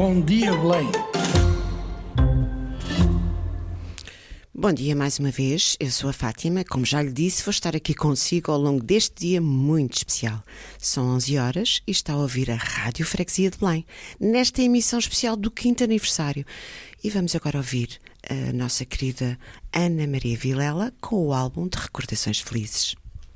Bom dia, Belém. Bom dia mais uma vez, eu sou a Fátima. Como já lhe disse, vou estar aqui consigo ao longo deste dia muito especial. São 11 horas e está a ouvir a Rádio Freguesia de Belém, nesta emissão especial do 5º aniversário. E vamos agora ouvir a nossa querida Ana Maria Vilela com o álbum de Recordações Felizes.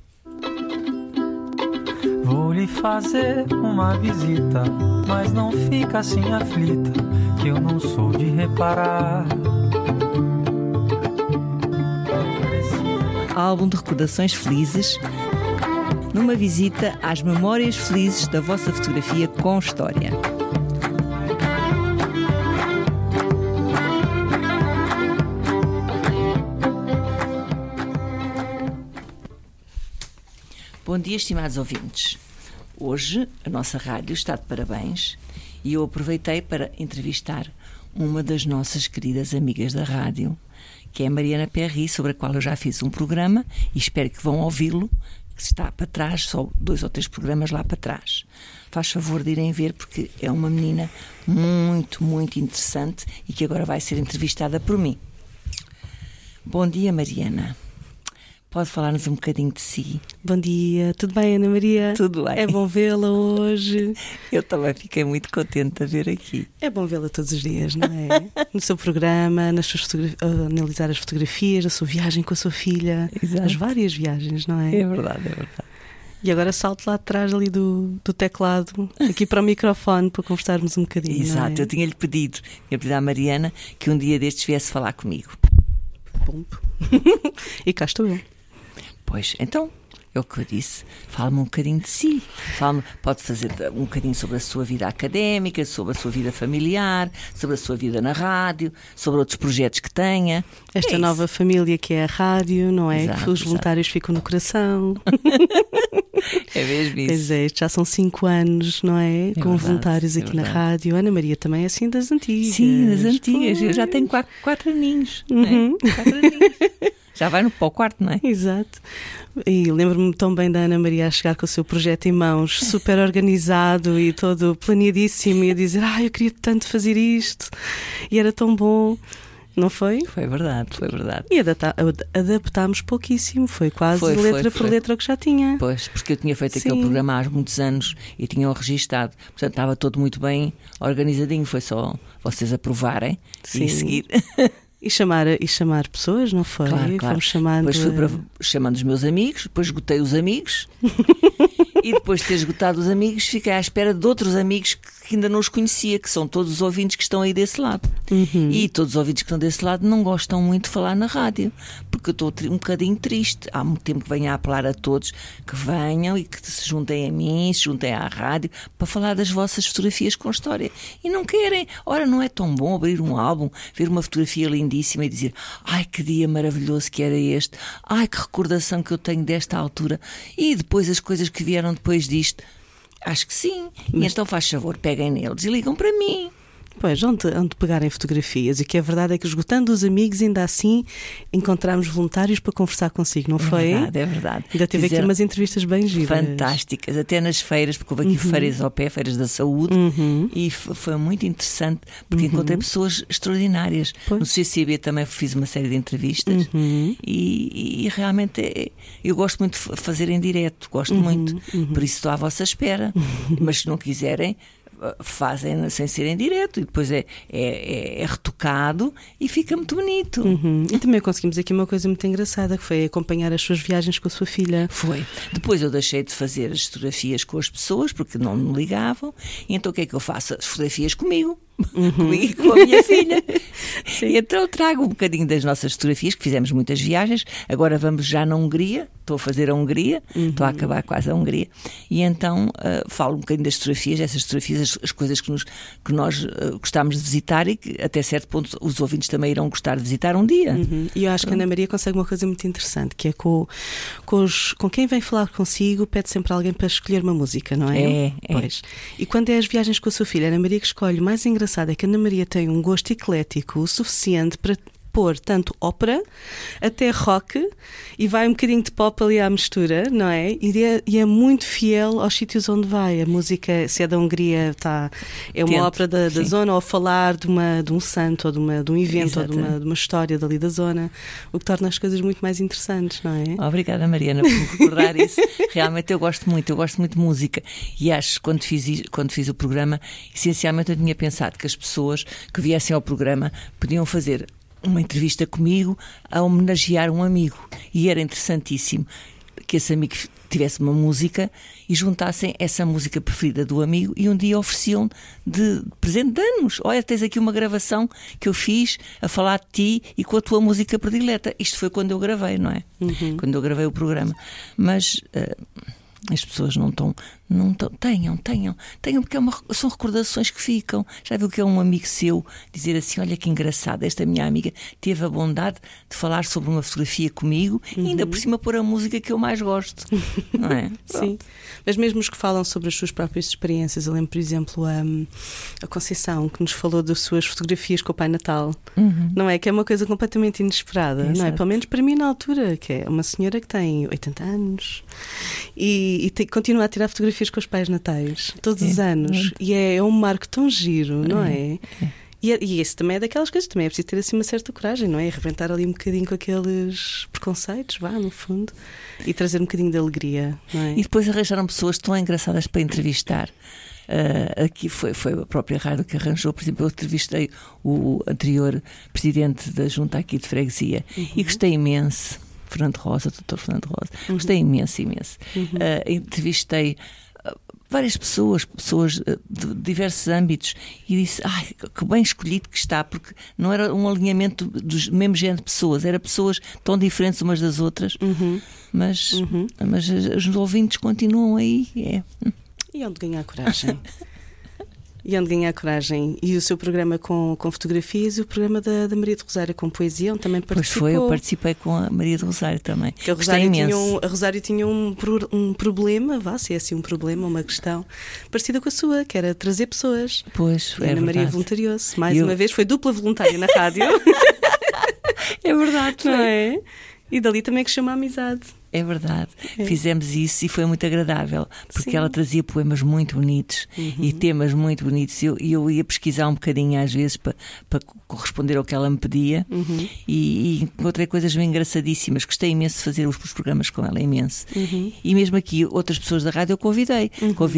Vou lhe fazer uma visita, mas não fica assim aflita, que eu não sou de reparar. Álbum de Recordações Felizes, numa visita às memórias felizes da vossa fotografia com história. Bom dia, estimados ouvintes. Hoje a nossa rádio está de parabéns e eu aproveitei para entrevistar uma das nossas queridas amigas da rádio, que é a Mariana Perry, sobre a qual eu já fiz um programa e espero que vão ouvi-lo, que está para trás, só 2 ou 3 programas lá para trás. Faz favor de irem ver, porque é uma menina muito, muito interessante e que agora vai ser entrevistada por mim. Bom dia, Mariana. Pode falar-nos um bocadinho de si? Bom dia, tudo bem, Ana Maria? Tudo bem. É bom vê-la hoje. Eu também fiquei muito contente de ver aqui. É bom vê-la todos os dias, não é? No seu programa, nas suas analisar as fotografias, a sua viagem com a sua filha. Exato. As várias viagens, não é? É verdade, é verdade. E agora salto lá atrás ali do teclado, aqui para o microfone, para conversarmos um bocadinho. Exato, não é? eu tinha pedido à Mariana que um dia destes viesse falar comigo. Pumpo. E cá estou eu. Pois, então, é o que eu disse. Fala-me um bocadinho de si. Pode fazer um bocadinho sobre a sua vida académica, sobre a sua vida familiar, sobre a sua vida na rádio, sobre outros projetos que tenha. Esta nova família que é a rádio, não é? Exato, Que os voluntários ficam no coração. É mesmo isso. Pois é, já são 5 anos, não é? Com verdade, voluntários aqui na rádio. Ana Maria também é assim das antigas. Sim, das antigas. Eu já tenho 4 aninhos. Não é? 4 aninhos. Já vai para o quarto, não é? Exato. E lembro-me tão bem da Ana Maria a chegar com o seu projeto em mãos, super organizado e todo planeadíssimo, e a dizer, eu queria tanto fazer isto, e era tão bom. Não foi? Foi verdade, foi verdade. E adaptámos pouquíssimo, foi quase letra por letra o que já tinha. Pois, porque eu tinha feito aquele programa há muitos anos e tinham registado, portanto estava todo muito bem organizadinho, foi só vocês aprovarem e seguir. E chamar pessoas, não foi? Claro. Fomos chamando... Depois fui chamando os meus amigos, depois esgotei os amigos e depois de ter esgotado os amigos fiquei à espera de outros amigos que ainda não os conhecia, que são todos os ouvintes que estão aí desse lado. E todos os ouvintes que estão desse lado não gostam muito de falar na rádio, porque eu estou um bocadinho triste. Há muito tempo que venho a apelar a todos que venham e que se juntem a mim, se juntem à rádio para falar das vossas fotografias com história. E não querem. Ora, não é tão bom abrir um álbum, ver uma fotografia lindíssima e dizer, ai, que dia maravilhoso que era este, ai, que recordação que eu tenho desta altura, e depois as coisas que vieram depois disto. Acho que sim. E então faz favor, peguem neles e ligam para mim. Pois, onde pegarem fotografias. E que a verdade é que, esgotando os amigos, ainda assim encontramos voluntários para conversar consigo, não foi? É verdade. Ainda teve aqui umas entrevistas bem giras. Fantásticas, até nas feiras, porque houve aqui feiras ao pé, feiras da saúde, e foi muito interessante, porque encontrei pessoas extraordinárias. Pois. No CCB também fiz uma série de entrevistas e realmente eu gosto muito de fazer em direto, gosto muito, por isso estou à vossa espera. Mas se não quiserem, fazem sem ser em direto e depois é retocado e fica muito bonito. E também conseguimos aqui uma coisa muito engraçada, que foi acompanhar as suas viagens com a sua filha. Foi. Depois eu deixei de fazer as fotografias com as pessoas porque não me ligavam, e então o que é que eu faço? As fotografias comigo. Comigo e com a minha filha. E então eu trago um bocadinho das nossas fotografias, que fizemos muitas viagens. Agora vamos já na Hungria, estou a fazer a Hungria, estou a acabar quase a Hungria, e então falo um bocadinho das fotografias, essas fotografias, as coisas que nós gostámos de visitar e que até certo ponto os ouvintes também irão gostar de visitar um dia. E eu acho que a Ana Maria consegue uma coisa muito interessante, que é com quem vem falar consigo, pede sempre alguém para escolher uma música, não é? Pois. E quando é as viagens com a sua filha, a Ana Maria que escolhe, mais engraçado é que a Ana Maria tem um gosto eclético o suficiente para pôr tanto ópera até rock e vai um bocadinho de pop ali à mistura, não é? E é muito fiel aos sítios onde vai. A música, se é da Hungria, é uma ópera da zona, ou a falar de um santo, ou de um evento, ou de uma história dali da zona, o que torna as coisas muito mais interessantes, não é? Obrigada, Mariana, por me recordar isso. Realmente eu gosto muito de música, e acho que quando fiz o programa, essencialmente eu tinha pensado que as pessoas que viessem ao programa podiam fazer uma entrevista comigo a homenagear um amigo, e era interessantíssimo que esse amigo tivesse uma música e juntassem essa música preferida do amigo e um dia ofereciam de presente de anos. Olha, tens aqui uma gravação que eu fiz a falar de ti e com a tua música predileta. Isto foi quando eu gravei, não é? Quando eu gravei o programa. Mas as pessoas não estão. Tenham, porque são recordações que ficam. Já viu que é um amigo seu dizer assim: olha que engraçado, esta minha amiga teve a bondade de falar sobre uma fotografia comigo e ainda por cima pôr a música que eu mais gosto, não é? Sim, mas mesmo os que falam sobre as suas próprias experiências, eu lembro, por exemplo, a Conceição, que nos falou das suas fotografias com o Pai Natal, não é? Que é uma coisa completamente inesperada, não é? Pelo menos para mim na altura, que é uma senhora que tem 80 anos e continua a tirar fotografias com os Pais Natais todos os anos, e é um marco tão giro, não é? E esse também é daquelas coisas, também é preciso ter assim uma certa coragem, não é? Arrebentar ali um bocadinho com aqueles preconceitos, no fundo, e trazer um bocadinho de alegria, não é? E depois arranjaram pessoas tão engraçadas para entrevistar. Aqui foi a própria rádio que arranjou. Por exemplo, eu entrevistei o anterior presidente da junta aqui de freguesia e gostei imenso, Fernando Rosa, Dr. Fernando Rosa, gostei imenso. Entrevistei várias pessoas de diversos âmbitos, e disse: que bem escolhido que está, porque não era um alinhamento dos mesmo género de pessoas, era pessoas tão diferentes umas das outras, mas os ouvintes continuam aí. E onde ganhar coragem? E o seu programa com fotografias, e o programa da Maria de Rosário com poesia, onde também participou. Pois foi, eu participei com a Maria de Rosário também. A Rosário tinha um problema, se é assim um problema, uma questão parecida com a sua, que era trazer pessoas. Pois, e a Ana Maria voluntariou-se. Uma vez foi dupla voluntária na rádio. É verdade, não é? E dali também que chama a amizade. É verdade, fizemos isso e foi muito agradável, porque ela trazia poemas muito bonitos e temas muito bonitos, e eu ia pesquisar um bocadinho às vezes para corresponder ao que ela me pedia, e encontrei coisas bem engraçadíssimas. Gostei imenso de fazer os programas com ela, imenso. E mesmo aqui outras pessoas da rádio eu convidei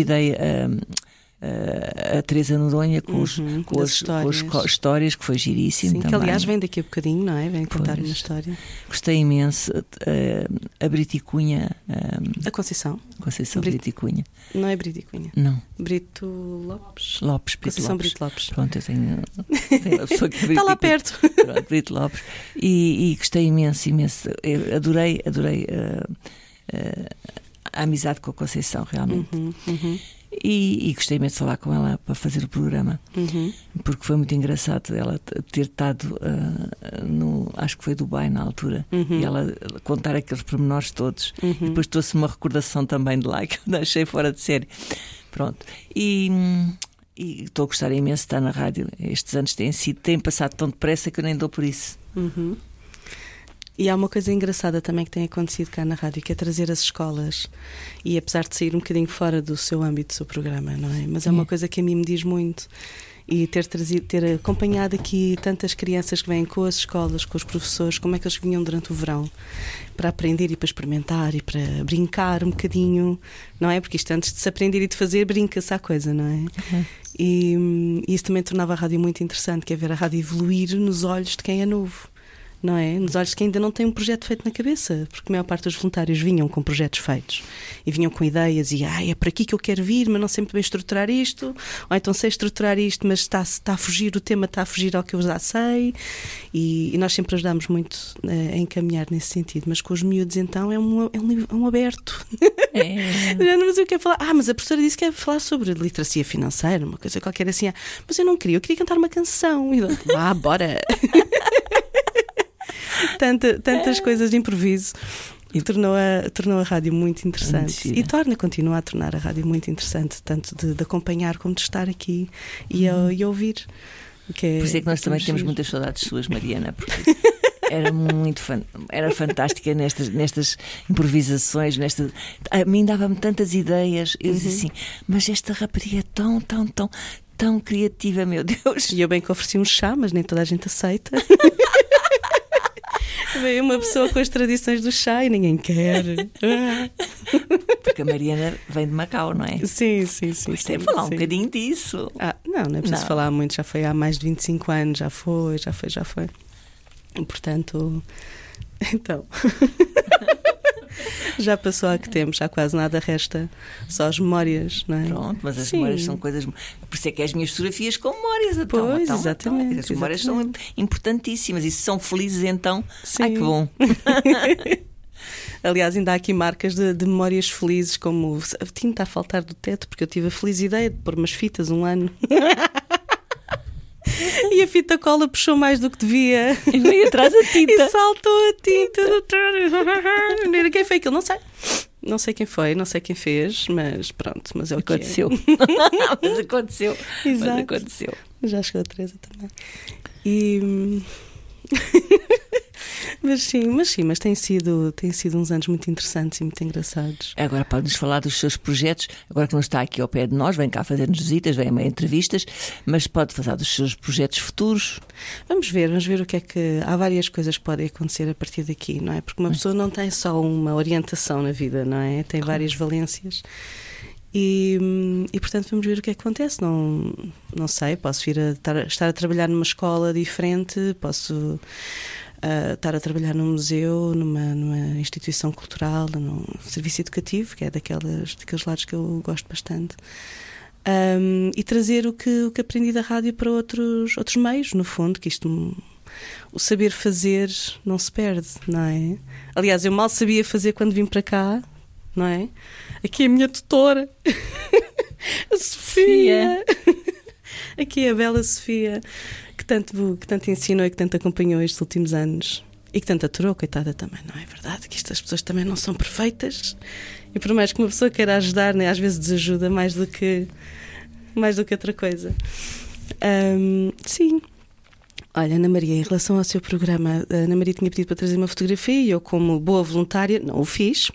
a Teresa Noronha com as histórias, que foi giríssimo. Sim, também. Que aliás vem daqui a bocadinho, não é? Vem contar uma história. Gostei imenso. A Brito Cunha. A Conceição Brito Cunha. Não é Brito Cunha? Não. Brito Lopes. Conceição Brito Lopes. Pronto, eu tenho a pessoa que está lá perto. Pronto, Brito Lopes. E gostei imenso. Eu adorei a amizade com a Conceição, realmente. E gostei imenso de falar com ela para fazer o programa, porque foi muito engraçado ela ter estado acho que foi Dubai na altura, e ela contar aqueles pormenores todos, e depois trouxe uma recordação também de lá que eu achei fora de série. Pronto, e estou a gostar imenso de estar na rádio. Estes anos têm passado tão depressa que eu nem dou por isso. E há uma coisa engraçada também que tem acontecido cá na rádio, que é trazer as escolas, e apesar de sair um bocadinho fora do seu âmbito, do seu programa, não é? Mas é uma coisa que a mim me diz muito, e ter acompanhado aqui tantas crianças que vêm com as escolas, com os professores, como é que eles vinham durante o verão para aprender e para experimentar e para brincar um bocadinho, não é? Porque isto, antes de se aprender e de fazer, brinca-se à coisa, não é? E isso também tornava a rádio muito interessante, que é ver a rádio evoluir nos olhos de quem é novo, não é? Nos olhos que ainda não têm um projeto feito na cabeça, porque a maior parte dos voluntários vinham com projetos feitos e vinham com ideias, e é para aqui que eu quero vir, mas não sei muito bem estruturar isto, ou então sei estruturar isto, mas está a fugir, o tema está a fugir ao que eu já sei, e nós sempre ajudamos muito a encaminhar nesse sentido. Mas com os miúdos, então, é um aberto. Mas eu quero falar, mas a professora disse que quer falar sobre literacia financeira, uma coisa qualquer assim, mas eu não queria, eu queria cantar uma canção, e eu, bora. Tantas coisas de improviso, e tornou a rádio muito interessante, e continua a tornar a rádio muito interessante, tanto de acompanhar como de estar aqui e ouvir. Que Por isso é que nós também temos muitas saudades suas, Mariana, porque era fantástica nestas improvisações, a mim dava-me tantas ideias. Eu dizia assim, mas esta rapariga é tão criativa, meu Deus. E eu bem que ofereci um chá, mas nem toda a gente aceita. Veio uma pessoa com as tradições do chá e ninguém quer. Porque a Mariana vem de Macau, não é? Sim. Pois tem que falar um bocadinho disso. Não é preciso falar muito, já foi há mais de 25 anos, já foi. Portanto, então... Já passou há que tempo, já quase nada resta, só as memórias, não é? Pronto, mas as memórias são coisas... Por isso é que as minhas fotografias com memórias. Pois, exatamente. As memórias são importantíssimas e se são felizes então... Sim. Ai, que bom! Aliás, ainda há aqui marcas de memórias felizes, como a tinta a faltar do teto, porque eu tive a feliz ideia de pôr umas fitas um ano... E a fita cola puxou mais do que devia. E veio atrás a tinta. E saltou a tinta. Quem foi aquilo? Não sei. Não sei quem foi, não sei quem fez, mas pronto, mas é o que aconteceu. Mas aconteceu. Exato. Mas aconteceu. Já chegou a Teresa também. Mas tem sido uns anos muito interessantes e muito engraçados. Agora pode-nos falar dos seus projetos, agora que não está aqui ao pé de nós, vem cá fazer-nos visitas, vem a entrevistas, mas pode falar dos seus projetos futuros? Vamos ver o que é que... Há várias coisas que podem acontecer a partir daqui, não é? Porque uma pessoa não tem só uma orientação na vida, não é? Tem várias valências. E portanto vamos ver o que é que acontece. Não sei, posso vir estar a trabalhar numa escola diferente, posso... estar a trabalhar num museu, numa instituição cultural, num serviço educativo, que é daqueles lados que eu gosto bastante, e trazer o que aprendi da rádio para outros meios, no fundo, que o saber fazer não se perde, não é? Aliás, eu mal sabia fazer quando vim para cá, não é? Aqui é a minha tutora, a Sofia. Aqui é a bela Sofia, que tanto ensinou e que tanto acompanhou estes últimos anos e que tanto aturou, coitada também, não é verdade? Que estas pessoas também não são perfeitas e por mais que uma pessoa queira ajudar, né, às vezes desajuda mais do que outra coisa. Sim. Olha, Ana Maria, em relação ao seu programa, a Ana Maria tinha pedido para trazer uma fotografia e eu, como boa voluntária, não o fiz.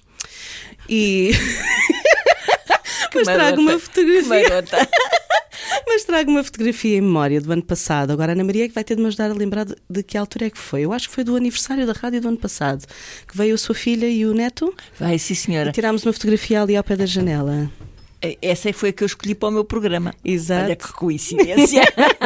Mas trago uma fotografia. Mas trago uma fotografia em memória do ano passado. Agora a Ana Maria é que vai ter de me ajudar a lembrar de que altura é que foi. Eu acho que foi do aniversário da rádio do ano passado, que veio a sua filha e o neto. Vai, sim senhora. E tirámos uma fotografia ali ao pé da janela. Essa foi a que eu escolhi para o meu programa. Exato. Olha que coincidência.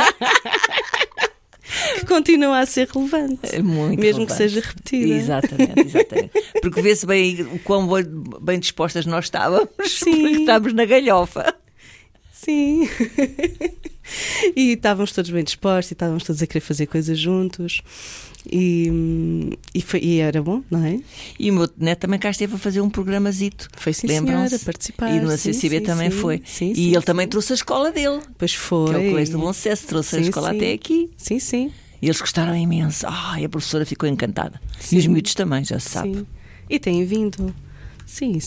Que continua a ser relevante. Muito mesmo relevante. Que seja repetida. Exatamente. Porque vê-se bem o quão bem dispostas nós estávamos. Sim. Porque estávamos na galhofa. Sim. E estávamos todos bem dispostos e estávamos todos a querer fazer coisas juntos. E era bom, não é? E o meu neto também cá esteve a fazer um programazito. Foi, sim, senhora, a participar. E no ACCB também foi. E ele também trouxe a escola dele. Pois foi. Que é o Colégio do Bom Sucesso, trouxe a escola até aqui. Sim, sim. E eles gostaram imenso. E a professora ficou encantada. Sim. E os miúdos também, já se sabe. Sim. E têm vindo. Sim.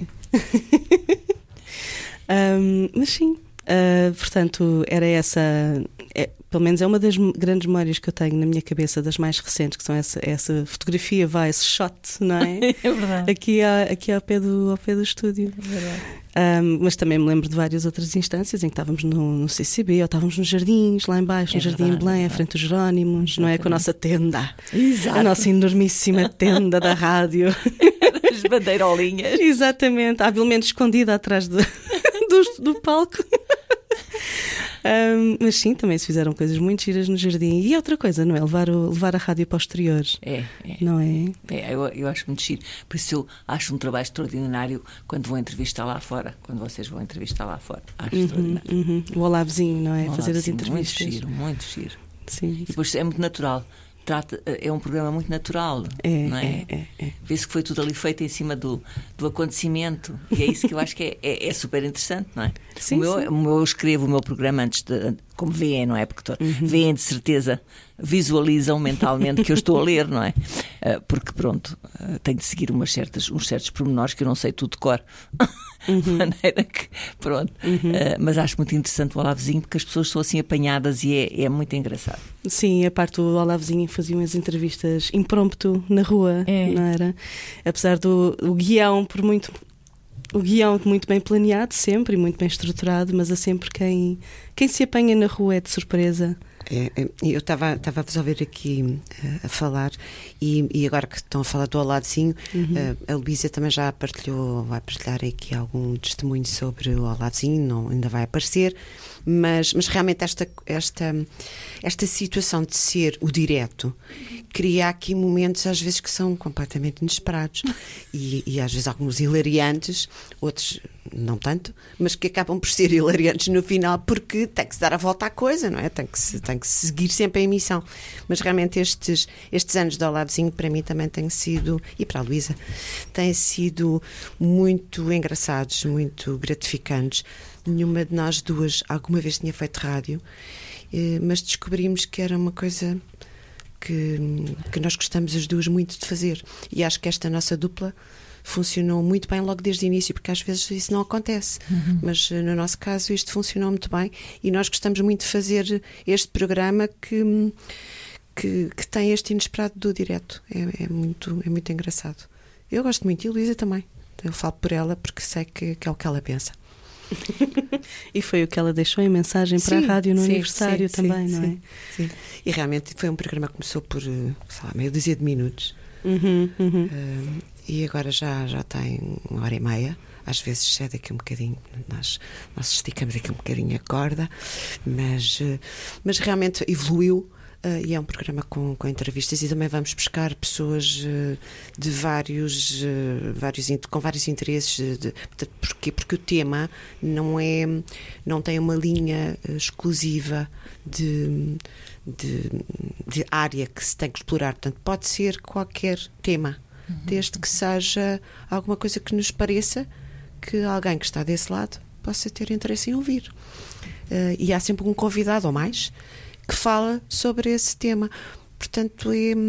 Mas sim. Portanto, era essa... pelo menos é uma das grandes memórias que eu tenho na minha cabeça, das mais recentes, que são essa fotografia, esse shot, não é? É verdade. Aqui ao pé do estúdio. É verdade. Mas também me lembro de várias outras instâncias em que estávamos no CCB, ou estávamos nos jardins, lá embaixo, no Jardim em Belém, à frente dos Jerónimos, exatamente. Não é? Com a nossa tenda. Exato. A nossa enormíssima tenda da rádio. As bandeirolinhas. Exatamente, habilmente escondida atrás do palco. Mas sim, também se fizeram coisas muito giras no jardim. E outra coisa, não é? Levar a rádio para os exteriores. Não é? Eu acho muito giro. Por isso eu acho um trabalho extraordinário quando vou entrevistar lá fora. Quando vocês vão entrevistar lá fora. Acho extraordinário. O Olá Vizinho, não é? Olá, fazer as sim, entrevistas. Muito giro. Sim. E depois é muito natural. É um programa muito natural, não é? Vê-se que foi tudo ali feito em cima do acontecimento e é isso que eu acho que é super interessante, não é? Sim, eu escrevo o meu programa antes como veem, não é? Porque veem de certeza, visualizam mentalmente que eu estou a ler, não é? Porque pronto, tenho de seguir uns certos pormenores que eu não sei tudo de cor. De maneira que, pronto. Mas acho muito interessante o Olá Vizinho, porque as pessoas são assim apanhadas e é muito engraçado. Sim, a parte do Olá Vizinho faziam as entrevistas impromptu na rua, não era? Apesar do guião, o guião muito bem planeado sempre e muito bem estruturado, mas há sempre quem se apanha na rua é de surpresa. Eu estava a ouvir aqui a falar e agora que estão a falar do Olá Vizinho, a Luísa também já vai partilhar aqui algum testemunho sobre o Olá Vizinho, ainda vai aparecer, mas realmente esta situação de ser o direto cria aqui momentos às vezes que são completamente inesperados e às vezes alguns hilariantes, outros não tanto, mas que acabam por ser hilariantes no final porque tem que se dar a volta à coisa, não é? Tem que se seguir sempre a emissão. Mas realmente estes anos de Olá Vizinho para mim também têm sido, e para a Luísa, têm sido muito engraçados, muito gratificantes. Nenhuma de nós duas alguma vez tinha feito rádio, mas descobrimos que era uma coisa que nós gostamos as duas muito de fazer. E acho que esta nossa dupla funcionou muito bem logo desde o início, porque às vezes isso não acontece. Mas no nosso caso isto funcionou muito bem e nós gostamos muito de fazer este programa que tem este inesperado do direto. É muito engraçado. Eu gosto muito e a Luísa também. Eu falo por ela porque sei que é o que ela pensa. E foi o que ela deixou em mensagem para a rádio no aniversário também, não é? Sim. E realmente foi um programa que começou por, meia dúzia de minutos. E agora já tem 1h30. Às vezes cede aqui um bocadinho, nós esticamos aqui um bocadinho a corda, mas realmente evoluiu. E é um programa com entrevistas e também vamos buscar pessoas de com vários interesses. Porque o tema não tem uma linha exclusiva de área que se tem que explorar. Portanto, pode ser qualquer tema, desde que seja alguma coisa que nos pareça que alguém que está desse lado possa ter interesse em ouvir. E há sempre um convidado ou mais que fala sobre esse tema. Portanto,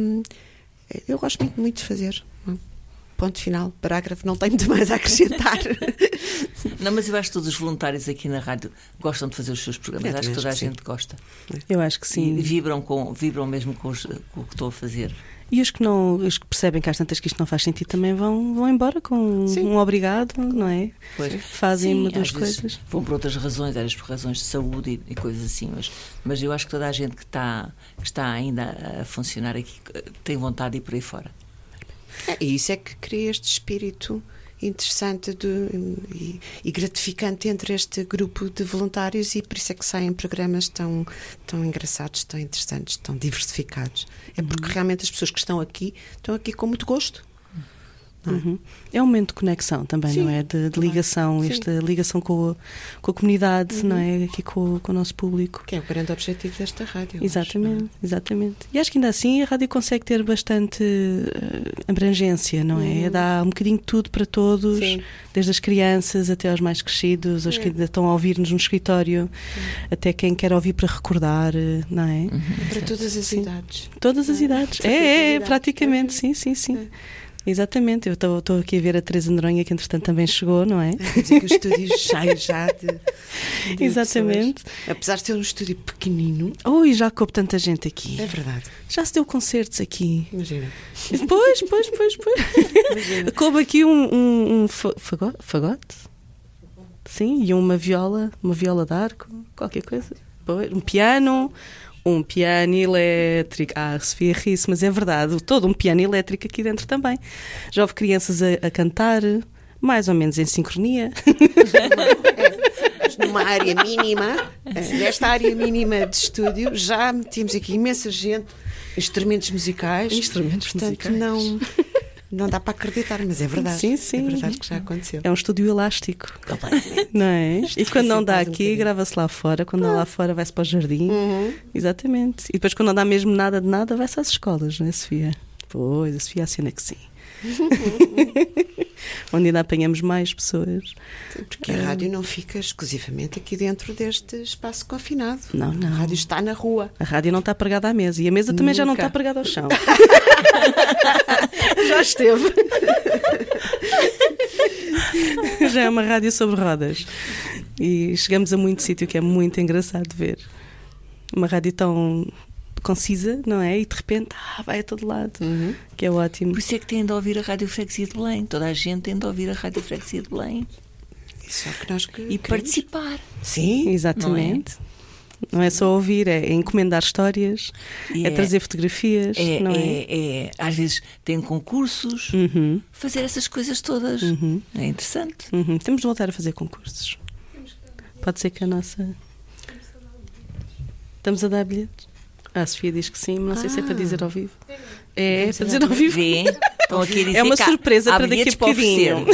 eu gosto muito de fazer. Ponto final, parágrafo, não tenho muito mais a acrescentar. Não, mas eu acho que todos os voluntários aqui na rádio gostam de fazer os seus programas. Acho que toda a gente gosta. Eu acho que sim. E vibram mesmo com o que estou a fazer. E os que percebem que às tantas que isto não faz sentido também vão embora com um obrigado, não é? Pois. Fazem uma das coisas. Vão por outras razões, às vezes por razões de saúde e coisas assim, mas eu acho que toda a gente que está ainda a funcionar aqui tem vontade de ir por aí fora. E isso é que cria este espírito interessante e gratificante entre este grupo de voluntários, e por isso é que saem programas tão engraçados, tão interessantes, tão diversificados. É porque realmente as pessoas que estão aqui com muito gosto. É um momento de conexão também, não é? De ligação, esta ligação com a comunidade, não é? Aqui com o nosso público. Que é o grande objetivo desta rádio. Exatamente. E acho que ainda assim a rádio consegue ter bastante abrangência, não é? Dá um bocadinho de tudo para todos, desde as crianças até aos mais crescidos, aos que ainda estão a ouvir-nos no escritório, até quem quer ouvir para recordar, não é? Para todas as idades. Todas as idades. Praticamente, sim. Exatamente, eu estou aqui a ver a Teresa Noronha, que entretanto também chegou, não é? Quer dizer que o estúdio cheio já de exatamente. Pessoas. Apesar de ser um estúdio pequenino. E já coube tanta gente aqui. É verdade. Já se deu concertos aqui. Imagina. Pois. Coube aqui um fagote? Sim, e uma viola de arco, qualquer coisa. Um piano elétrico. A Sofia ri-se, mas é verdade, todo um piano elétrico aqui dentro também. Já houve crianças a cantar, mais ou menos em sincronia. Numa área mínima, nesta área mínima de estúdio, já metimos aqui imensa gente, instrumentos musicais. Portanto, não dá para acreditar, mas é verdade. Sim. É verdade que já aconteceu. É um estúdio elástico. Não é? E quando não dá aqui, grava-se lá fora. Quando dá lá fora, vai-se para o jardim. Exatamente. E depois, quando não dá mesmo nada de nada, vai-se às escolas, não é, Sofia? Pois, a Sofia assina que sim. Onde ainda apanhamos mais pessoas. Porque a rádio não fica exclusivamente aqui dentro deste espaço confinado. Não. A rádio está na rua. A rádio não está pregada à mesa e a mesa também já não está pregada ao chão. Já esteve. Já é uma rádio sobre rodas. E chegamos a muito sítio que é muito engraçado de ver. Uma rádio tão concisa, não é? E de repente vai a todo lado, que é ótimo. Por isso é que têm de ouvir a Rádio Freguesia de Belém. Toda a gente tem de ouvir a Rádio Freguesia de Belém. Só que nós E participar. Sim, exatamente. Não é só ouvir, é encomendar histórias, é trazer fotografias. Não é? Às vezes tem concursos, fazer essas coisas todas. É interessante. Temos de voltar a fazer concursos. Pode ser que a nossa... Estamos a dar bilhetes? A Sofia diz que sim, não sei se é para dizer ao vivo. É para dizer ao vivo. Estão aqui a dizer é uma que surpresa há para daqui a bocadinho.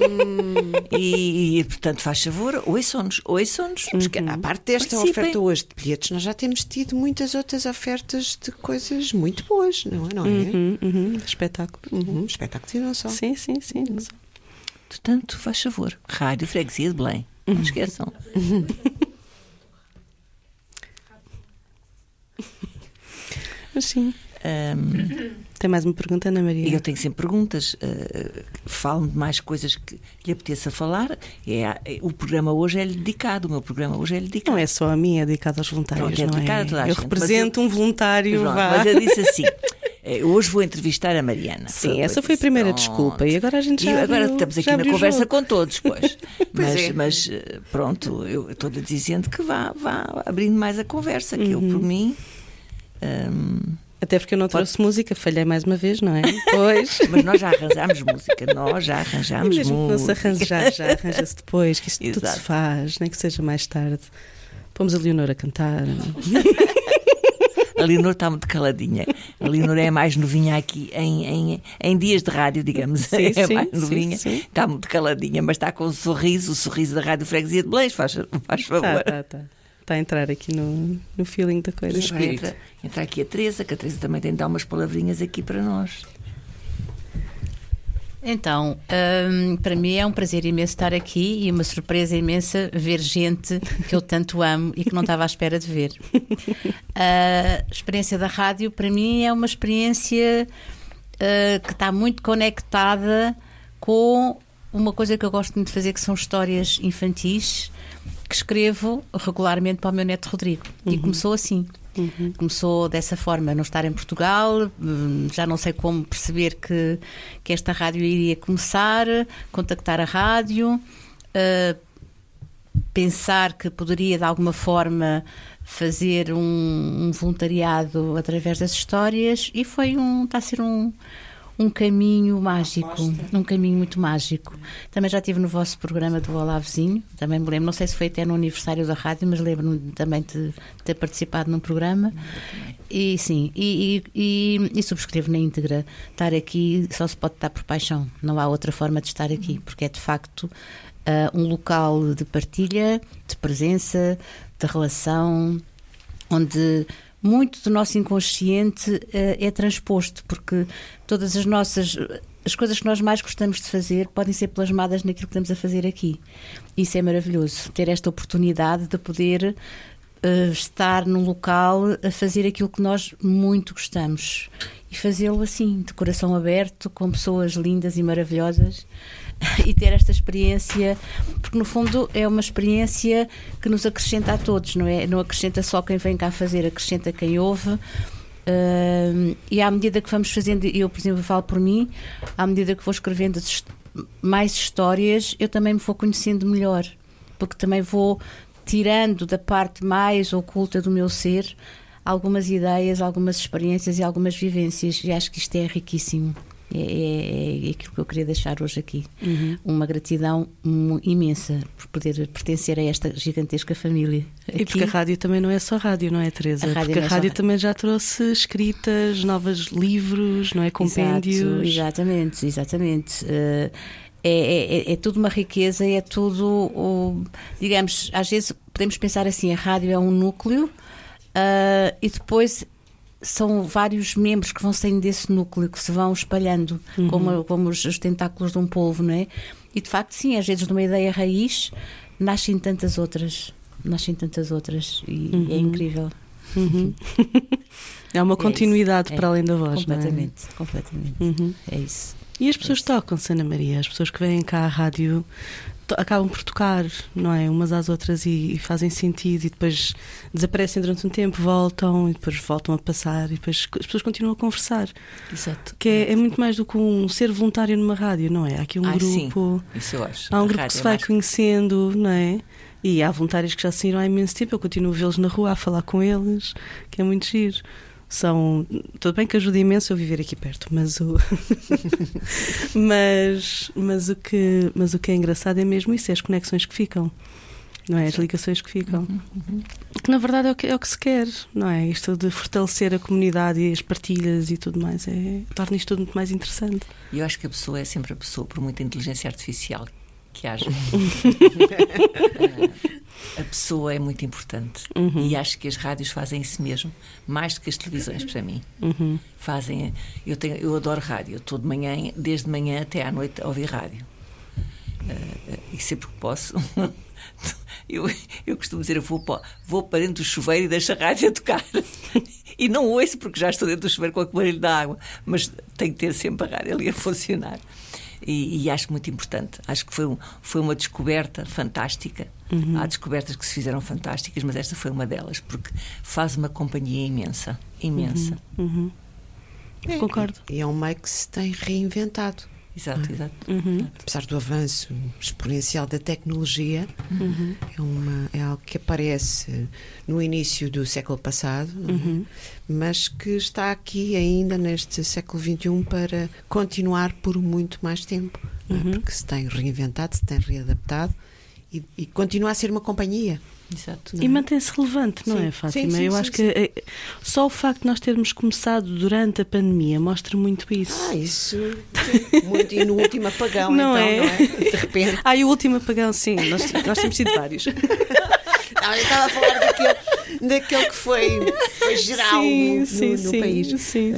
E, portanto, faz favor, ouçam-nos. Porque a parte desta oferta hoje de bilhetes, nós já temos tido muitas outras ofertas de coisas muito boas, não é? Espetáculo. Espetáculos e não só. Sim. Não só. Portanto, faz favor, Rádio Freguesia de Belém. Não esqueçam. Mas sim. Tem mais uma pergunta, Ana Maria? Eu tenho sempre perguntas. Falo-me de mais coisas que lhe apeteça falar. O programa hoje é-lhe dedicado. O meu programa hoje é-lhe dedicado. Não é só a mim, é dedicado aos voluntários. Não, é dedicado a toda a eu gente, represento um voluntário. Mas eu disse assim: hoje vou entrevistar a Mariana. Sim, essa foi a primeira desculpa. E agora a gente já agora estamos aqui na conversa com todos, pois. Pois mas pronto, eu estou dizendo que vá abrindo mais a conversa, que eu, por mim. Até porque eu não trouxe música, falhei mais uma vez, não é? Pois. Mas nós já arranjámos música, E mesmo que não se arranjar, já arranja-se depois, que isto tudo se faz, nem que seja mais tarde. Pomos a Leonor a cantar. A Leonor está muito caladinha. A Leonor é a mais novinha aqui em dias de rádio, digamos. Sim, é a mais novinha. Está muito caladinha, mas está com o sorriso da Rádio Freguesia de Belém. Faz favor. Tá. Está a entrar aqui no feeling da coisa. Entra aqui a Teresa, que a Teresa também tem de dar umas palavrinhas aqui para nós. Então, para mim é um prazer imenso estar aqui e uma surpresa imensa ver gente que eu tanto amo e que não estava à espera de ver. A experiência da rádio, para mim, é uma experiência que está muito conectada com uma coisa que eu gosto muito de fazer, que são histórias infantis, que escrevo regularmente para o meu neto Rodrigo. E começou assim. Começou dessa forma, não estar em Portugal, já não sei como perceber que esta rádio iria começar, contactar a rádio, pensar que poderia de alguma forma fazer um voluntariado através das histórias, e está a ser um caminho mágico, um caminho muito mágico. Também já estive no vosso programa do Olá Vizinho, também me lembro, não sei se foi até no aniversário da rádio, mas lembro-me também de ter participado num programa. E sim, e subscrevo na íntegra. Estar aqui só se pode estar por paixão, não há outra forma de estar aqui, porque é de facto um local de partilha, de presença, de relação, onde muito do nosso inconsciente é transposto, porque todas as coisas que nós mais gostamos de fazer podem ser plasmadas naquilo que estamos a fazer aqui. Isso é maravilhoso, ter esta oportunidade de poder estar num local a fazer aquilo que nós muito gostamos e fazê-lo assim, de coração aberto, com pessoas lindas e maravilhosas, e ter esta experiência, porque no fundo é uma experiência que nos acrescenta a todos, não é? Não acrescenta só quem vem cá fazer, acrescenta quem ouve. E à medida que vamos fazendo, eu por exemplo falo por mim, à medida que vou escrevendo mais histórias, eu também me vou conhecendo melhor, porque também vou tirando da parte mais oculta do meu ser algumas ideias, algumas experiências e algumas vivências, e acho que isto é riquíssimo. É aquilo que eu queria deixar hoje aqui. Uma gratidão imensa por poder pertencer a esta gigantesca família aqui. E porque a rádio também não é só rádio, não é, Teresa? Porque a rádio também já trouxe escritas, novos livros, não é? Compêndios. Exatamente. É tudo uma riqueza, é tudo, digamos, às vezes podemos pensar assim, a rádio é um núcleo e depois são vários membros que vão saindo desse núcleo, que se vão espalhando como os tentáculos de um polvo, não é? E de facto, sim, às vezes de uma ideia raiz nascem tantas outras e é incrível. É uma continuidade para além da voz, completamente, não é? completamente. É isso. E as pessoas tocam-se, Ana Maria, as pessoas que vêm cá à rádio acabam por tocar, não é? Umas às outras e fazem sentido e depois desaparecem durante um tempo, voltam e depois voltam a passar e depois as pessoas continuam a conversar. Exato. Que é muito mais do que um ser voluntário numa rádio, não é? Há aqui um grupo. Sim, isso eu acho. Há um grupo que se vai conhecendo, não é? E há voluntários que já saíram há imenso tempo, eu continuo a vê-los na rua, a falar com eles, que é muito giro. Tudo bem que ajuda imenso eu viver aqui perto, mas o que é engraçado é mesmo isso, é as conexões que ficam, não é? As ligações que ficam. Que na verdade é o que se quer, não é? Isto de fortalecer a comunidade e as partilhas e tudo mais, torna isto tudo muito mais interessante. E eu acho que a pessoa é sempre a pessoa, por muita inteligência artificial que haja. A pessoa é muito importante e acho que as rádios fazem isso mesmo, mais do que as televisões para mim. Fazem. Eu adoro rádio, eu estou de manhã, desde de manhã até à noite a ouvir rádio e sempre que posso eu costumo dizer, eu vou para dentro do chuveiro e deixo a rádio a tocar e não ouço porque já estou dentro do chuveiro com o barulho da água, mas tenho que ter sempre a rádio ali a funcionar. E acho muito importante. Acho que foi uma descoberta fantástica. Há descobertas que se fizeram fantásticas, mas esta foi uma delas, porque faz uma companhia imensa. Concordo. E é um meio que se tem reinventado. Exato. Apesar do avanço exponencial da tecnologia, é algo que aparece no início do século passado, mas que está aqui ainda neste século XXI para continuar por muito mais tempo, porque se tem reinventado, se tem readaptado e continua a ser uma companhia. Exato. E mantém-se relevante, não é, Fátima? Eu acho que só o facto de nós termos começado durante a pandemia mostra muito isso. Isso muito, e no último apagão, não então, é? não é? De repente. E o último apagão, sim, nós temos sido vários. Não, eu estava a falar daquele que foi geral no país. Sim.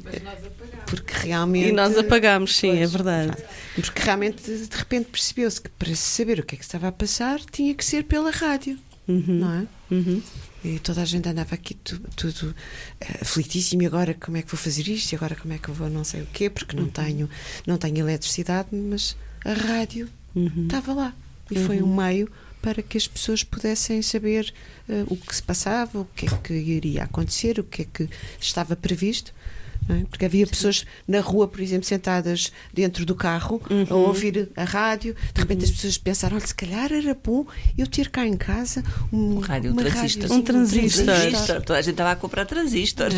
Porque realmente... E nós apagámos, sim, é verdade. Porque realmente, de repente, percebeu-se que para saber o que é que estava a passar tinha que ser pela rádio, não é? E toda a gente andava aqui tudo aflitíssimo, e agora como é que vou fazer isto? E agora como é que eu vou não sei o quê? Porque não tenho eletricidade, mas a rádio estava lá. E foi um meio para que as pessoas pudessem saber o que se passava, o que é que iria acontecer, o que é que estava previsto. Não é? Porque havia pessoas na rua, por exemplo, sentadas dentro do carro a ouvir a rádio. De repente as pessoas pensaram, olha, se calhar era bom eu ter cá em casa um transistor. Um transistor. Toda a gente estava a comprar transistores.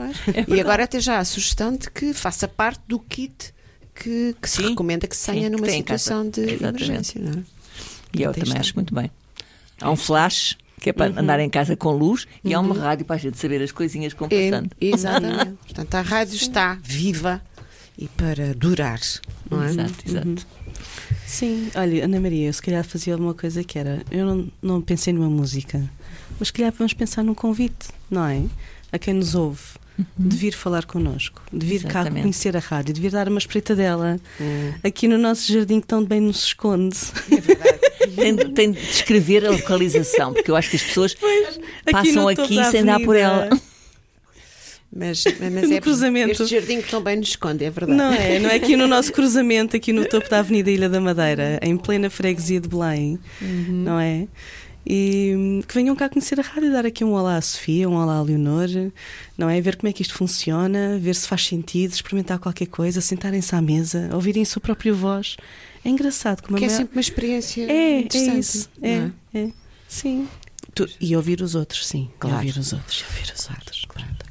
E agora até já a sugestão de que faça parte do kit que se recomenda que se tenha numa situação de emergência. Não é? E eu também acho muito bem. Há um flash, que é para andar em casa com luz, e há uma rádio para a gente saber as coisinhas que vão passando. Exatamente. Portanto, a rádio está viva e para durar, não é? Exato. Sim, olha, Ana Maria, eu se calhar fazia alguma coisa que era, eu não pensei numa música, mas se calhar vamos pensar num convite, não é? A quem nos ouve, de vir falar connosco, de vir cá conhecer a rádio, de vir dar uma espreitadela aqui no nosso jardim que tão bem nos esconde. É verdade. Tem de descrever a localização, porque eu acho que as pessoas passam aqui sem dar por ela. Mas é cruzamento. Este jardim que tão bem nos esconde, é verdade. Não é aqui no nosso cruzamento, aqui no topo da Avenida Ilha da Madeira, em plena freguesia de Belém, não é? E que venham cá conhecer a rádio, dar aqui um olá à Sofia, um olá à Leonor, não é? Ver como é que isto funciona, ver se faz sentido, experimentar qualquer coisa, sentarem-se à mesa, ouvirem a sua própria voz. É engraçado. Como é sempre uma experiência interessante. É isso. É. Sim. E ouvir os outros, sim. Claro. E ouvir os outros. Pronto,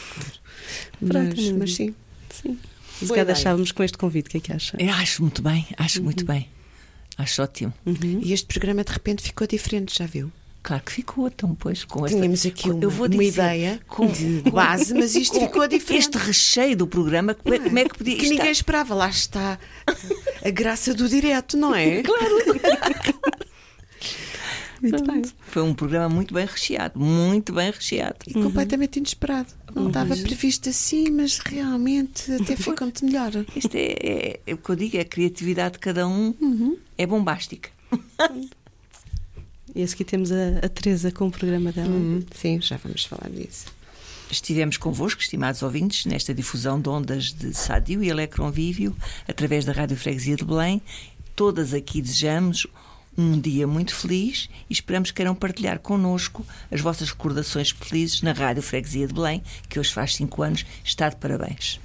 ok. Mas sim. Se calhar deixávamos com este convite, o que é que acha? Eu acho muito bem, muito bem. Acho ótimo. E este programa de repente ficou diferente, já viu? Claro que ficou, então, pois. Tínhamos aqui uma ideia de base, mas isto ficou diferente. Este recheio do programa, como é que podia... Que ninguém esperava, lá está a graça do direto, não é? Claro. Muito bem. Foi um programa muito bem recheado, muito bem recheado. E completamente inesperado. Não estava previsto assim, mas realmente até ficou muito melhor. Isto é o que eu digo, a criatividade de cada um é bombástica. E a seguir temos a Teresa com o programa dela. Sim, já vamos falar disso. Estivemos convosco, estimados ouvintes, nesta difusão de ondas de Sadio e Electronvívio através da Rádio Freguesia de Belém. Todas aqui desejamos um dia muito feliz e esperamos que queiram partilhar connosco as vossas recordações felizes na Rádio Freguesia de Belém, que hoje faz 5 anos. Está de parabéns.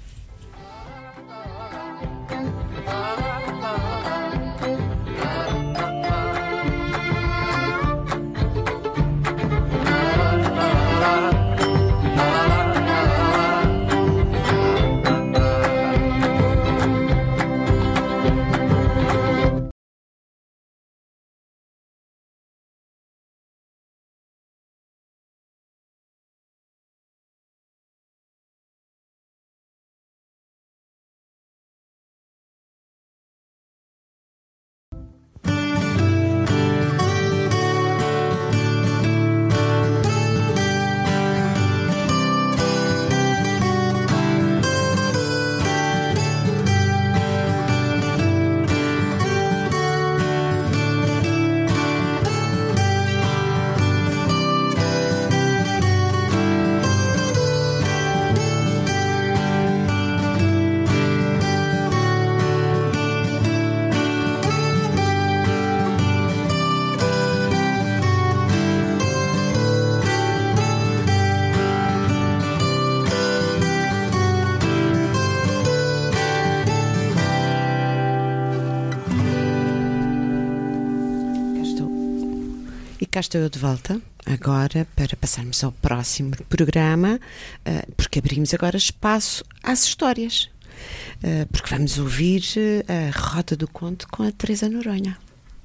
Cá estou eu de volta, agora para passarmos ao próximo programa, porque abrimos agora espaço às histórias, porque vamos ouvir a Roda do Conto com a Teresa Noronha.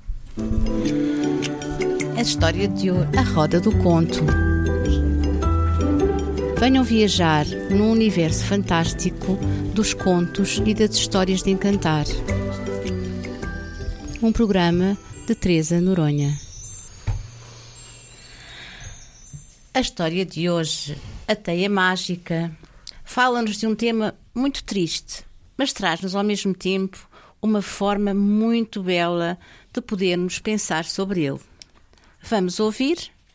A história de hoje, a Roda do Conto. Venham viajar num universo fantástico dos contos e das histórias de encantar. Um programa de Teresa Noronha. A história de hoje, a Teia Mágica, fala-nos de um tema muito triste, mas traz-nos ao mesmo tempo uma forma muito bela de podermos pensar sobre ele. Vamos ouvir?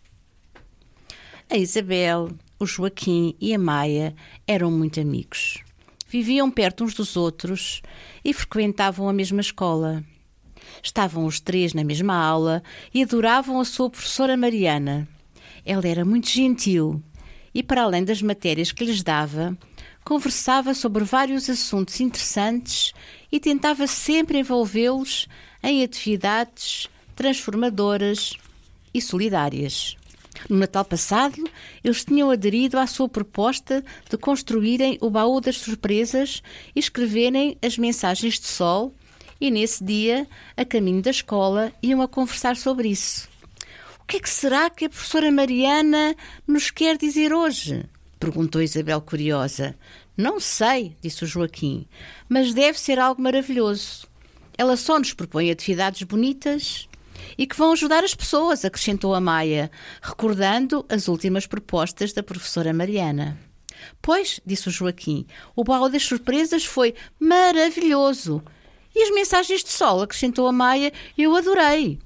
A Isabel, o Joaquim e a Maia eram muito amigos. Viviam perto uns dos outros e frequentavam a mesma escola. Estavam os três na mesma aula e adoravam a sua professora Mariana. Ela era muito gentil e, para além das matérias que lhes dava, conversava sobre vários assuntos interessantes e tentava sempre envolvê-los em atividades transformadoras e solidárias. No Natal passado, eles tinham aderido à sua proposta de construírem o baú das surpresas e escreverem as mensagens de sol, e nesse dia, a caminho da escola, iam a conversar sobre isso. O que é que será que a professora Mariana nos quer dizer hoje? Perguntou Isabel curiosa. Não sei, disse o Joaquim, mas deve ser algo maravilhoso. Ela só nos propõe atividades bonitas e que vão ajudar as pessoas, acrescentou a Maia, recordando as últimas propostas da professora Mariana. Pois, disse o Joaquim, o baú das surpresas foi maravilhoso. E as mensagens de sol, acrescentou a Maia, eu adorei.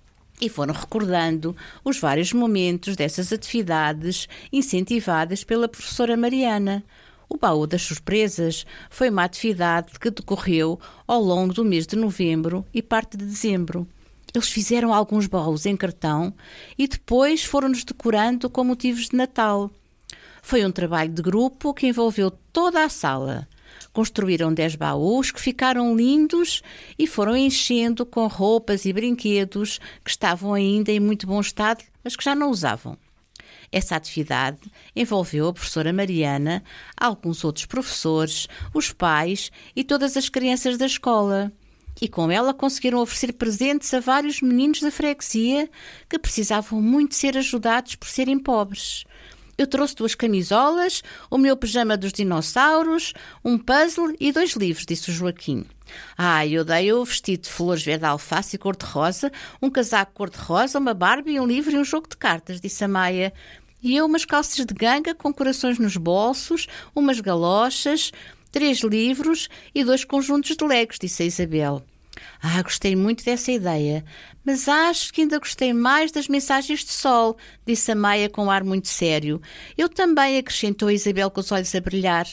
E foram recordando os vários momentos dessas atividades incentivadas pela professora Mariana. O baú das surpresas foi uma atividade que decorreu ao longo do mês de novembro e parte de dezembro. Eles fizeram alguns baús em cartão e depois foram-nos decorando com motivos de Natal. Foi um trabalho de grupo que envolveu toda a sala. Construíram 10 baús que ficaram lindos e foram enchendo com roupas e brinquedos que estavam ainda em muito bom estado, mas que já não usavam. Essa atividade envolveu a professora Mariana, alguns outros professores, os pais e todas as crianças da escola. E com ela conseguiram oferecer presentes a vários meninos da freguesia que precisavam muito ser ajudados por serem pobres. Eu trouxe 2 camisolas, o meu pijama dos dinossauros, um puzzle e 2 livros, disse o Joaquim. Eu dei o vestido de flores verde alface e cor-de-rosa, um casaco cor-de-rosa, uma Barbie, um livro e um jogo de cartas, disse a Maia. E eu umas calças de ganga com corações nos bolsos, umas galochas, 3 livros e 2 conjuntos de legos, disse a Isabel. Gostei muito dessa ideia, mas acho que ainda gostei mais das mensagens de sol, disse a Maia com um ar muito sério. Eu também, acrescentou a Isabel com os olhos a brilhar.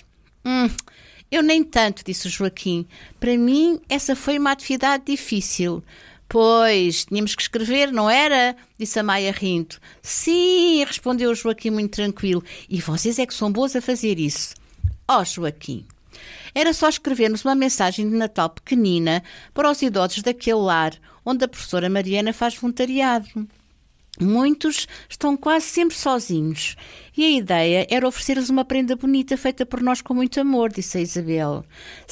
Eu nem tanto, disse o Joaquim. Para mim, essa foi uma atividade difícil. Pois, tínhamos que escrever, não era? Disse a Maia rindo. Sim, respondeu o Joaquim muito tranquilo. E vocês é que são boas a fazer isso. Joaquim, era só escrevermos uma mensagem de Natal pequenina para os idosos daquele lar onde a professora Mariana faz voluntariado. Muitos estão quase sempre sozinhos e a ideia era oferecer-lhes uma prenda bonita feita por nós com muito amor, disse a Isabel.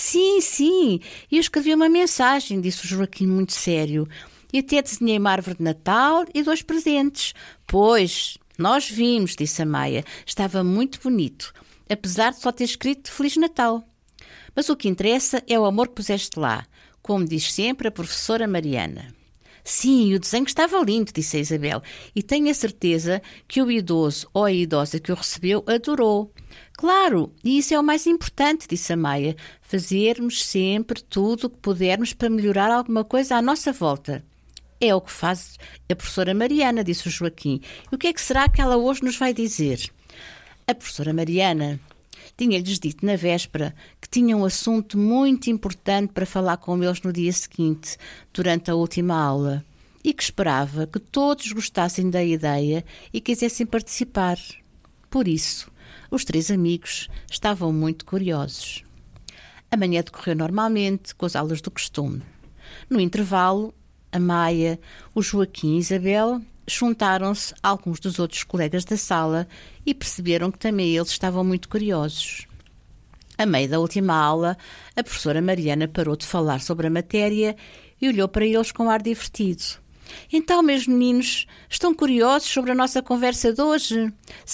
Sim, e eu escrevi uma mensagem, disse o Joaquim muito sério, e até desenhei uma árvore de Natal e 2 presentes. Pois, nós vimos, disse a Maia, estava muito bonito, apesar de só ter escrito Feliz Natal. Mas o que interessa é o amor que puseste lá, como diz sempre a professora Mariana. Sim, o desenho estava lindo, disse a Isabel, e tenho a certeza que o idoso ou a idosa que o recebeu adorou. Claro, e isso é o mais importante, disse a Maia, fazermos sempre tudo o que pudermos para melhorar alguma coisa à nossa volta. É o que faz a professora Mariana, disse o Joaquim. E o que é que será que ela hoje nos vai dizer? A professora Mariana tinha-lhes dito na véspera que tinha um assunto muito importante para falar com eles no dia seguinte, durante a última aula, e que esperava que todos gostassem da ideia e quisessem participar. Por isso, os 3 amigos estavam muito curiosos. A manhã decorreu normalmente, com as aulas do costume. No intervalo, a Maia, o Joaquim e a Isabel juntaram-se a alguns dos outros colegas da sala e perceberam que também eles estavam muito curiosos. A meio da última aula, a professora Mariana parou de falar sobre a matéria e olhou para eles com um ar divertido. Então, meus meninos, estão curiosos sobre a nossa conversa de hoje?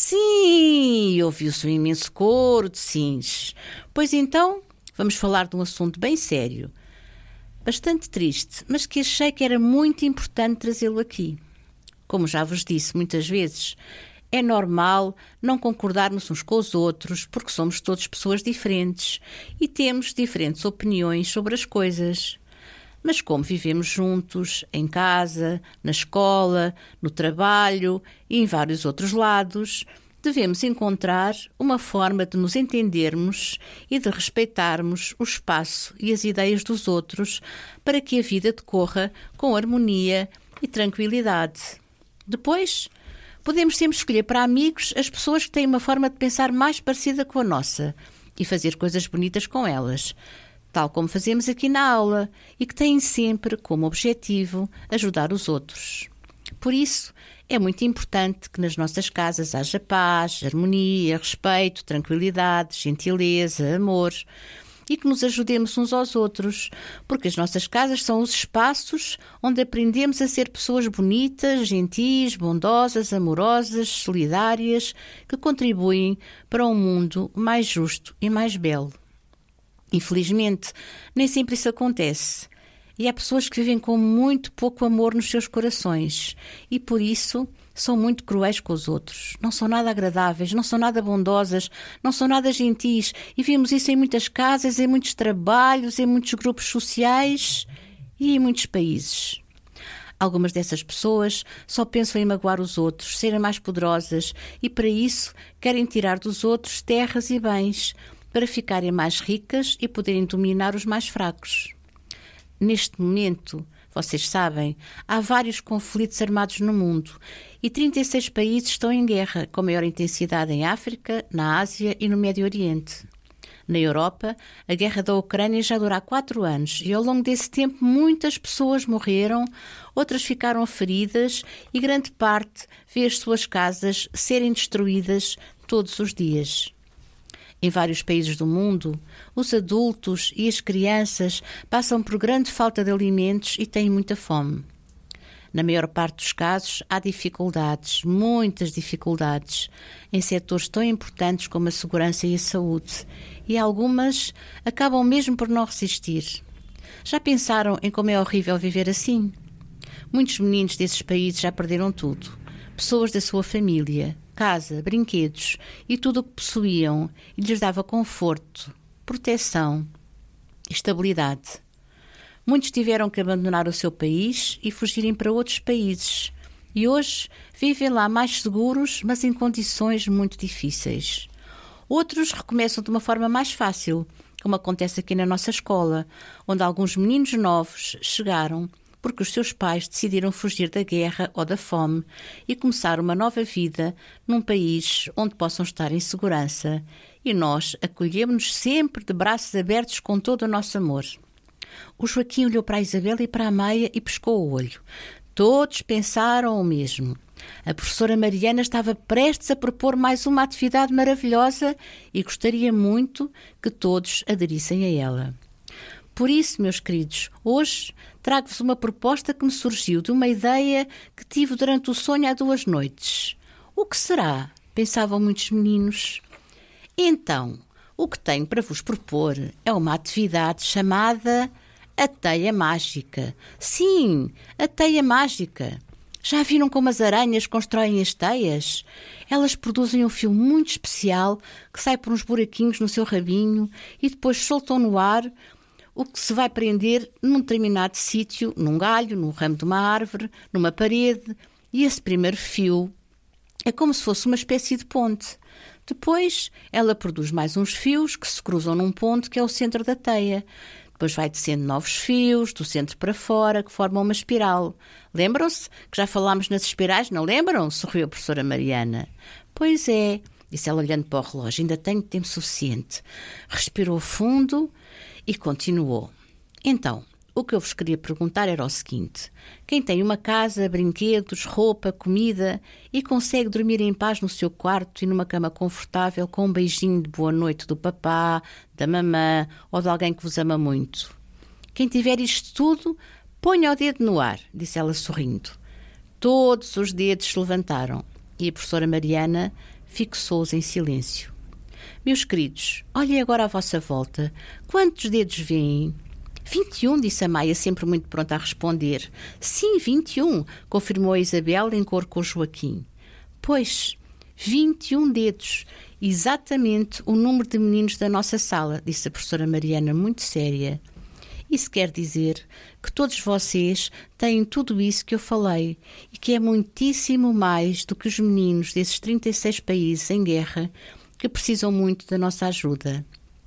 Sim! Ouviu-se um imenso coro de sims. Pois então, vamos falar de um assunto bem sério. Bastante triste, mas que achei que era muito importante trazê-lo aqui. Como já vos disse muitas vezes, é normal não concordarmos uns com os outros porque somos todos pessoas diferentes e temos diferentes opiniões sobre as coisas. Mas como vivemos juntos, em casa, na escola, no trabalho e em vários outros lados, devemos encontrar uma forma de nos entendermos e de respeitarmos o espaço e as ideias dos outros para que a vida decorra com harmonia e tranquilidade. Depois, podemos sempre escolher para amigos as pessoas que têm uma forma de pensar mais parecida com a nossa e fazer coisas bonitas com elas, tal como fazemos aqui na aula, e que têm sempre como objetivo ajudar os outros. Por isso, é muito importante que nas nossas casas haja paz, harmonia, respeito, tranquilidade, gentileza, amor, e que nos ajudemos uns aos outros, porque as nossas casas são os espaços onde aprendemos a ser pessoas bonitas, gentis, bondosas, amorosas, solidárias, que contribuem para um mundo mais justo e mais belo. Infelizmente, nem sempre isso acontece. E há pessoas que vivem com muito pouco amor nos seus corações e, por isso, são muito cruéis com os outros. Não são nada agradáveis, não são nada bondosas, não são nada gentis. E vemos isso em muitas casas, em muitos trabalhos, em muitos grupos sociais e em muitos países. Algumas dessas pessoas só pensam em magoar os outros, serem mais poderosas e, para isso, querem tirar dos outros terras e bens para ficarem mais ricas e poderem dominar os mais fracos. Neste momento, vocês sabem, há vários conflitos armados no mundo e 36 países estão em guerra, com maior intensidade em África, na Ásia e no Médio Oriente. Na Europa, a guerra da Ucrânia já dura há 4 anos e ao longo desse tempo muitas pessoas morreram, outras ficaram feridas e grande parte vê as suas casas serem destruídas todos os dias. Em vários países do mundo, os adultos e as crianças passam por grande falta de alimentos e têm muita fome. Na maior parte dos casos, há dificuldades, muitas dificuldades, em setores tão importantes como a segurança e a saúde, e algumas acabam mesmo por não resistir. Já pensaram em como é horrível viver assim? Muitos meninos desses países já perderam tudo. Pessoas da sua família, casa, brinquedos e tudo o que possuíam e lhes dava conforto, proteção e estabilidade. Muitos tiveram que abandonar o seu país e fugirem para outros países. E hoje vivem lá mais seguros, mas em condições muito difíceis. Outros recomeçam de uma forma mais fácil, como acontece aqui na nossa escola, onde alguns meninos novos chegaram porque os seus pais decidiram fugir da guerra ou da fome e começar uma nova vida num país onde possam estar em segurança. E nós acolhemos-nos sempre de braços abertos com todo o nosso amor. O Joaquim olhou para a Isabel e para a Maia e pescou o olho. Todos pensaram o mesmo. A professora Mariana estava prestes a propor mais uma atividade maravilhosa e gostaria muito que todos aderissem a ela. Por isso, meus queridos, hoje trago-vos uma proposta que me surgiu de uma ideia que tive durante o sonho há 2 noites. O que será? Pensavam muitos meninos. Então, o que tenho para vos propor é uma atividade chamada a teia mágica. Sim, a teia mágica. Já viram como as aranhas constroem as teias? Elas produzem um fio muito especial que sai por uns buraquinhos no seu rabinho e depois soltam no ar o que se vai prender num determinado sítio, num galho, num ramo de uma árvore, numa parede. E esse primeiro fio é como se fosse uma espécie de ponte. Depois ela produz mais uns fios que se cruzam num ponto que é o centro da teia. Depois vai descendo novos fios, do centro para fora, que formam uma espiral. Lembram-se que já falámos nas espirais, não lembram? Sorriu a professora Mariana. Pois é, disse ela olhando para o relógio, ainda tenho tempo suficiente. Respirou fundo e continuou. Então, o que eu vos queria perguntar era o seguinte: quem tem uma casa, brinquedos, roupa, comida e consegue dormir em paz no seu quarto e numa cama confortável com um beijinho de boa noite do papá, da mamã ou de alguém que vos ama muito? Quem tiver isto tudo, ponha o dedo no ar, disse ela sorrindo. Todos os dedos se levantaram e a professora Mariana fixou-os em silêncio. Meus queridos, olhem agora à vossa volta. Quantos dedos veem? 21, disse a Maia, sempre muito pronta a responder. Sim, 21, confirmou a Isabel em cor com o Joaquim. Pois, 21 dedos, exatamente o número de meninos da nossa sala, disse a professora Mariana, muito séria. Isso quer dizer que todos vocês têm tudo isso que eu falei e que é muitíssimo mais do que os meninos desses 36 países em guerra que precisam muito da nossa ajuda.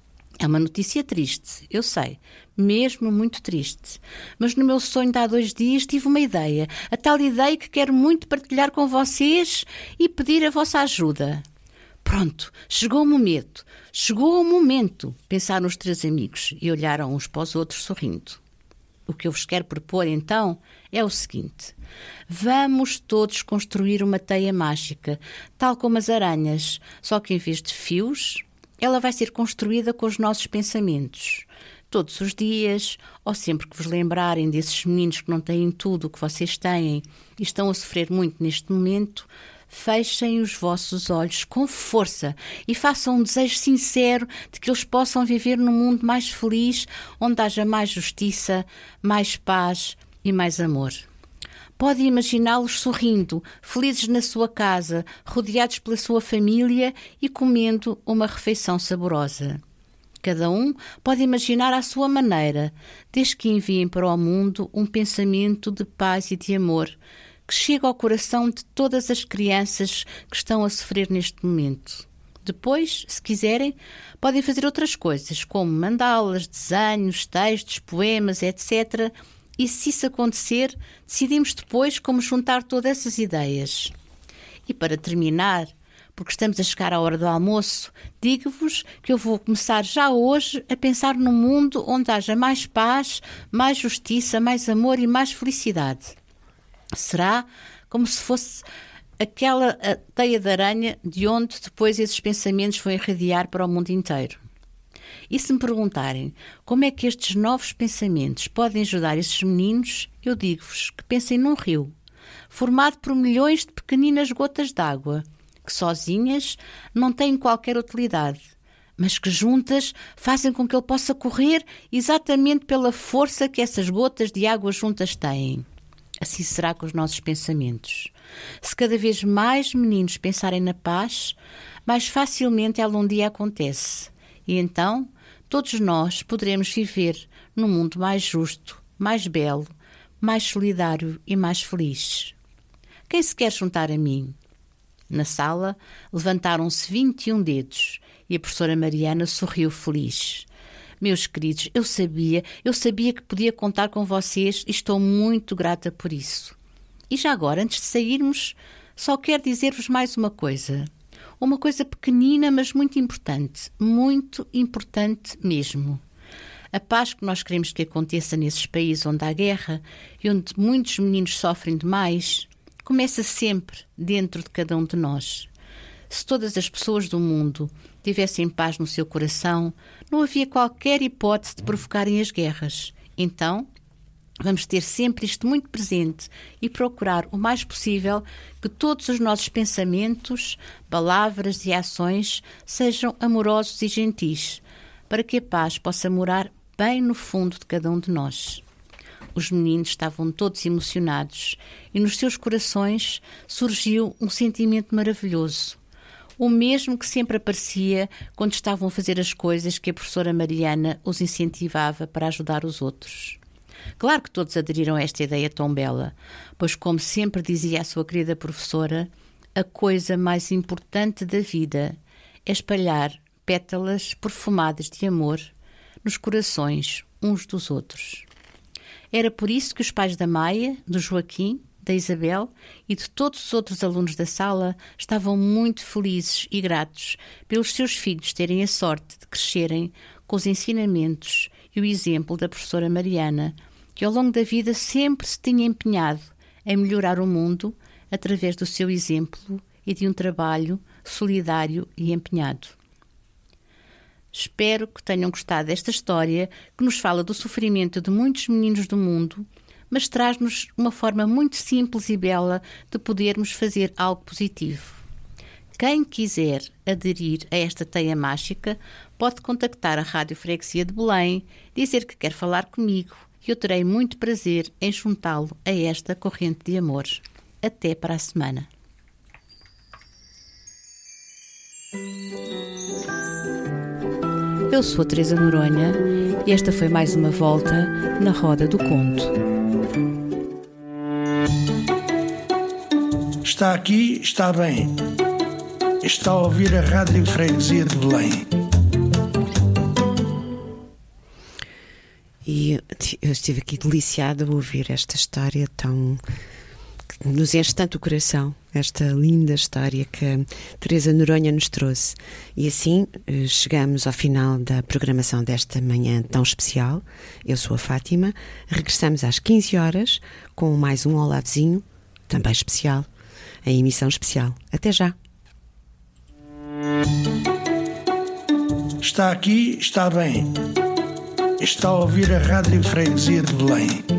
É uma notícia triste, eu sei, mesmo muito triste. Mas no meu sonho de há 2 dias tive uma ideia, a tal ideia que quero muito partilhar com vocês e pedir a vossa ajuda. Pronto, chegou o momento, pensaram os 3 amigos e olharam uns para os outros sorrindo. O que eu vos quero propor então é o seguinte: vamos todos construir uma teia mágica, tal como as aranhas, só que em vez de fios, ela vai ser construída com os nossos pensamentos. Todos os dias, ou sempre que vos lembrarem desses meninos que não têm tudo o que vocês têm e estão a sofrer muito neste momento, fechem os vossos olhos com força e façam um desejo sincero de que eles possam viver num mundo mais feliz, onde haja mais justiça, mais paz e mais amor. Podem imaginá-los sorrindo, felizes na sua casa, rodeados pela sua família e comendo uma refeição saborosa. Cada um pode imaginar à sua maneira, desde que enviem para o mundo um pensamento de paz e de amor, que chega ao coração de todas as crianças que estão a sofrer neste momento. Depois, se quiserem, podem fazer outras coisas, como mandalas, desenhos, textos, poemas, etc., e se isso acontecer, decidimos depois como juntar todas essas ideias. E para terminar, porque estamos a chegar à hora do almoço, digo-vos que eu vou começar já hoje a pensar num mundo onde haja mais paz, mais justiça, mais amor e mais felicidade. Será como se fosse aquela teia de aranha de onde depois esses pensamentos vão irradiar para o mundo inteiro. E se me perguntarem como é que estes novos pensamentos podem ajudar esses meninos, eu digo-vos que pensem num rio. formado por milhões de pequeninas gotas d'água, que sozinhas não têm qualquer utilidade, mas que juntas fazem com que ele possa correr exatamente pela força que essas gotas de água juntas têm. Assim será com os nossos pensamentos. Se cada vez mais meninos pensarem na paz, mais facilmente ela um dia acontece. E então, todos nós poderemos viver num mundo mais justo, mais belo, mais solidário e mais feliz. Quem se quer juntar a mim? Na sala, levantaram-se 21 dedos e a professora Mariana sorriu feliz. Meus queridos, eu sabia que podia contar com vocês e estou muito grata por isso. E já agora, antes de sairmos, só quero dizer-vos mais uma coisa. Uma coisa pequenina, mas muito importante mesmo. A paz que nós queremos que aconteça nesses países onde há guerra e onde muitos meninos sofrem demais, começa sempre dentro de cada um de nós. Se todas as pessoas do mundo tivessem paz no seu coração, não havia qualquer hipótese de provocarem as guerras. Então, vamos ter sempre isto muito presente e procurar o mais possível que todos os nossos pensamentos, palavras e ações sejam amorosos e gentis, para que a paz possa morar bem no fundo de cada um de nós. Os meninos estavam todos emocionados e nos seus corações surgiu um sentimento maravilhoso, o mesmo que sempre aparecia quando estavam a fazer as coisas que a professora Mariana os incentivava para ajudar os outros. Claro que todos aderiram a esta ideia tão bela, pois, como sempre dizia a sua querida professora, a coisa mais importante da vida é espalhar pétalas perfumadas de amor nos corações uns dos outros. Era por isso que os pais da Maia, do Joaquim, da Isabel e de todos os outros alunos da sala estavam muito felizes e gratos pelos seus filhos terem a sorte de crescerem com os ensinamentos e o exemplo da professora Mariana, que ao longo da vida sempre se tinha empenhado em melhorar o mundo através do seu exemplo e de um trabalho solidário e empenhado. Espero que tenham gostado desta história que nos fala do sofrimento de muitos meninos do mundo, mas traz-nos uma forma muito simples e bela de podermos fazer algo positivo. Quem quiser aderir a esta teia mágica pode contactar a Rádio Freguesia de Belém, dizer que quer falar comigo e eu terei muito prazer em juntá-lo a esta corrente de amor. Até para a semana. Eu sou a Teresa Noronha e esta foi mais uma volta na Roda do Conto. Está aqui, está bem. Está a ouvir a Rádio Freguesia de Belém. E eu estive aqui deliciada a ouvir esta história tão... que nos enche tanto o coração, esta linda história que a Teresa Noronha nos trouxe. E assim chegamos ao final da programação desta manhã tão especial. Eu sou a Fátima. Regressamos às 15 horas com mais um Olá Vizinho, também especial, a emissão especial. Até já! Está aqui, está bem. Está a ouvir a Rádio Freguesia de Belém.